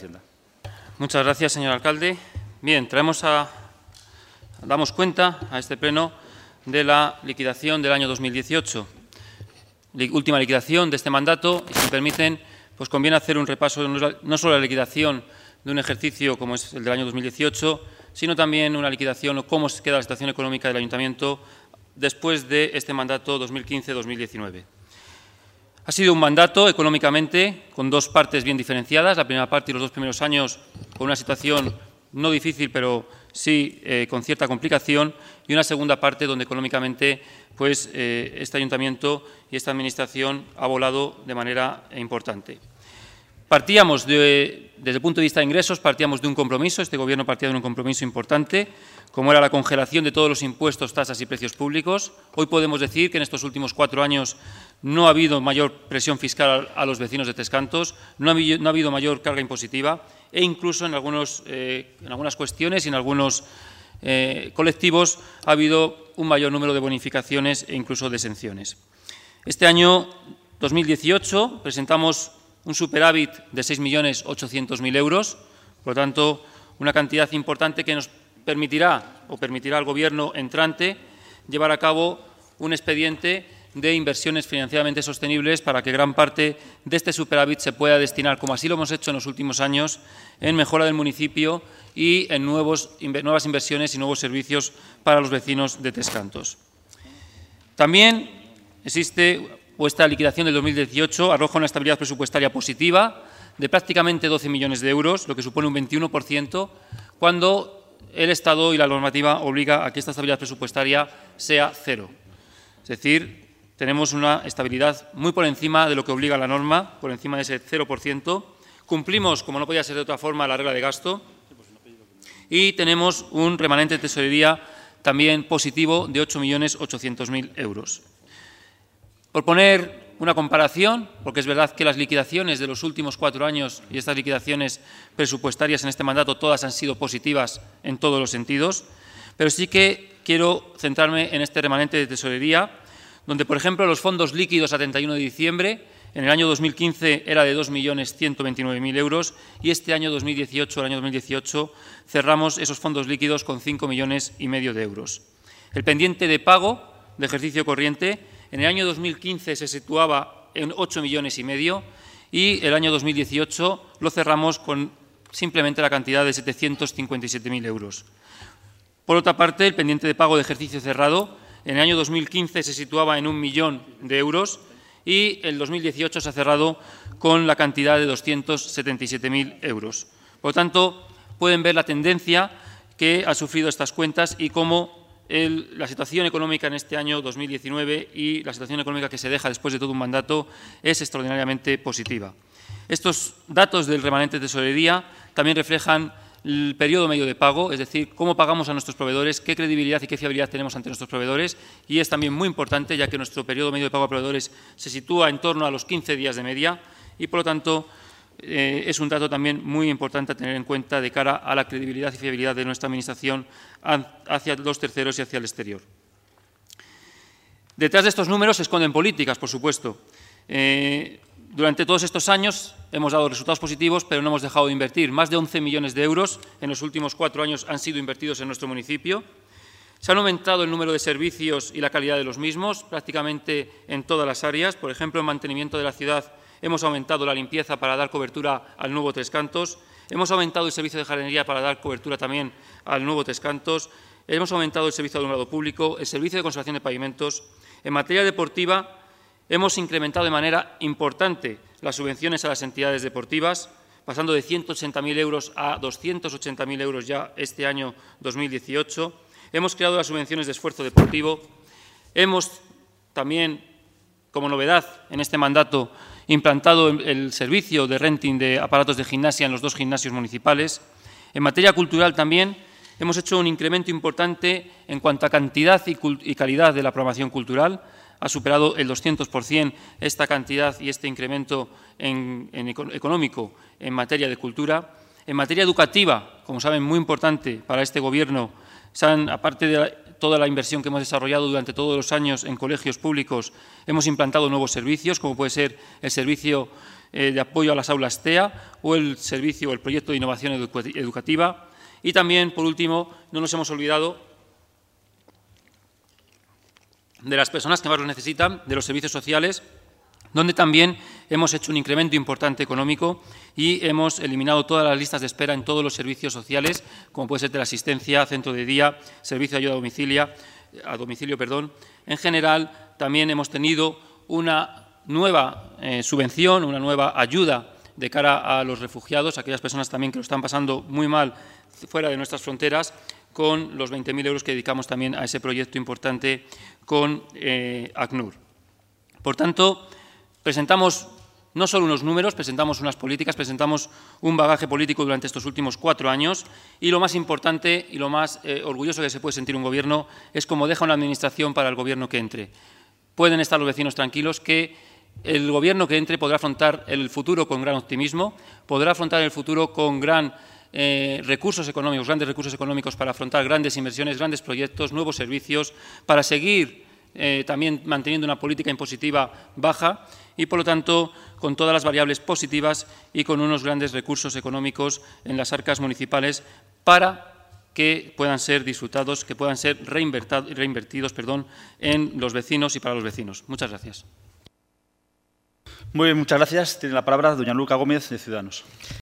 Muchas gracias, señor alcalde. Bien, damos cuenta a este pleno de la liquidación del año 2018, última liquidación de este mandato, y si me permiten, pues conviene hacer un repaso no solo de la liquidación de un ejercicio como es el del año 2018, sino también una liquidación o cómo queda la situación económica del ayuntamiento después de este mandato 2015-2019. Ha sido un mandato económicamente con dos partes bien diferenciadas. La primera parte y los dos primeros años con una situación no difícil, pero sí con cierta complicación, y una segunda parte donde económicamente pues, este ayuntamiento y esta administración ha volado de manera importante. Partíamos, desde el punto de vista de ingresos, partíamos de un compromiso. Este Gobierno partía de un compromiso importante, como era la congelación de todos los impuestos, tasas y precios públicos. Hoy podemos decir que en estos últimos 4 años no ha habido mayor presión fiscal a los vecinos de Tres Cantos, no ha habido mayor carga impositiva e incluso en algunas cuestiones y en algunos colectivos ha habido un mayor número de bonificaciones e incluso de exenciones. Este año 2018 presentamos un superávit de 6.800.000 euros, por lo tanto, una cantidad importante que nos permitirá al Gobierno entrante llevar a cabo un expediente de inversiones financieramente sostenibles para que gran parte de este superávit se pueda destinar, como así lo hemos hecho en los últimos años, en mejora del municipio y en nuevas inversiones y nuevos servicios para los vecinos de Tres Cantos. También esta liquidación del 2018 arroja una estabilidad presupuestaria positiva de prácticamente 12 millones de euros, lo que supone un 21%, cuando el Estado y la normativa obliga a que esta estabilidad presupuestaria sea cero. Es decir, tenemos una estabilidad muy por encima de lo que obliga la norma, por encima de ese 0%. Cumplimos, como no podía ser de otra forma, la regla de gasto y tenemos un remanente de tesorería también positivo de 8.800.000 euros. Por poner una comparación, porque es verdad que las liquidaciones de los últimos 4 años y estas liquidaciones presupuestarias en este mandato todas han sido positivas en todos los sentidos, pero sí que quiero centrarme en este remanente de tesorería, donde, por ejemplo, los fondos líquidos a 31 de diciembre, en el año 2015 era de 2.129.000 euros y este año 2018, cerramos esos fondos líquidos con 5,5 millones de euros. El pendiente de pago de ejercicio corriente en el año 2015 se situaba en 8,5 millones y el año 2018 lo cerramos con simplemente la cantidad de 757.000 euros. Por otra parte, el pendiente de pago de ejercicio cerrado en el año 2015 se situaba en 1 millón de euros y el 2018 se ha cerrado con la cantidad de 277.000 euros. Por lo tanto, pueden ver la tendencia que han sufrido estas cuentas y cómo la situación económica en este año 2019 y la situación económica que se deja después de todo un mandato es extraordinariamente positiva. Estos datos del remanente de tesorería también reflejan el periodo medio de pago, es decir, cómo pagamos a nuestros proveedores, qué credibilidad y qué fiabilidad tenemos ante nuestros proveedores, y es también muy importante ya que nuestro periodo medio de pago a proveedores se sitúa en torno a los 15 días de media y, por lo tanto, es un dato también muy importante a tener en cuenta de cara a la credibilidad y fiabilidad de nuestra Administración hacia los terceros y hacia el exterior. Detrás de estos números se esconden políticas, por supuesto. Durante todos estos años hemos dado resultados positivos, pero no hemos dejado de invertir. Más de 11 millones de euros en los últimos 4 años han sido invertidos en nuestro municipio. Se han aumentado el número de servicios y la calidad de los mismos, prácticamente en todas las áreas. Por ejemplo, en mantenimiento de la ciudad hemos aumentado la limpieza para dar cobertura al nuevo Tres Cantos. Hemos aumentado el servicio de jardinería para dar cobertura también al nuevo Tres Cantos. Hemos aumentado el servicio de alumbrado público, el servicio de conservación de pavimentos. En materia deportiva, hemos incrementado de manera importante las subvenciones a las entidades deportivas, pasando de 180.000 euros a 280.000 euros ya este año 2018. Hemos creado las subvenciones de esfuerzo deportivo. Hemos también, como novedad en este mandato, implantado el servicio de renting de aparatos de gimnasia en los 2 gimnasios municipales. En materia cultural también hemos hecho un incremento importante en cuanto a cantidad y calidad de la programación cultural. Ha superado el 200% esta cantidad y este incremento económico en materia de cultura. En materia educativa, como saben, muy importante para este Gobierno, aparte de toda la inversión que hemos desarrollado durante todos los años en colegios públicos, hemos implantado nuevos servicios, como puede ser el servicio de apoyo a las aulas TEA o el servicio o el proyecto de innovación educativa. Y también, por último, no nos hemos olvidado de las personas que más lo necesitan, de los servicios sociales, donde también hemos hecho un incremento importante económico y hemos eliminado todas las listas de espera en todos los servicios sociales, como puede ser de la asistencia, centro de día, servicio de ayuda a domicilio. En general, también hemos tenido una nueva subvención, una nueva ayuda de cara a los refugiados, aquellas personas también que lo están pasando muy mal fuera de nuestras fronteras, con los 20.000 euros que dedicamos también a ese proyecto importante con ACNUR. Por tanto, presentamos no solo unos números, presentamos unas políticas, presentamos un bagaje político durante estos últimos 4 años y lo más importante y lo más orgulloso que se puede sentir un Gobierno es cómo deja una Administración para el Gobierno que entre. Pueden estar los vecinos tranquilos que el Gobierno que entre podrá afrontar el futuro con gran optimismo, podrá afrontar el futuro con grandes recursos económicos para afrontar grandes inversiones, grandes proyectos, nuevos servicios, para seguir también manteniendo una política impositiva baja y, por lo tanto, con todas las variables positivas y con unos grandes recursos económicos en las arcas municipales para que puedan ser disfrutados, que puedan ser reinvertidos en los vecinos y para los vecinos. Muchas gracias. Muy bien, muchas gracias. Tiene la palabra doña Luca Gómez, de Ciudadanos.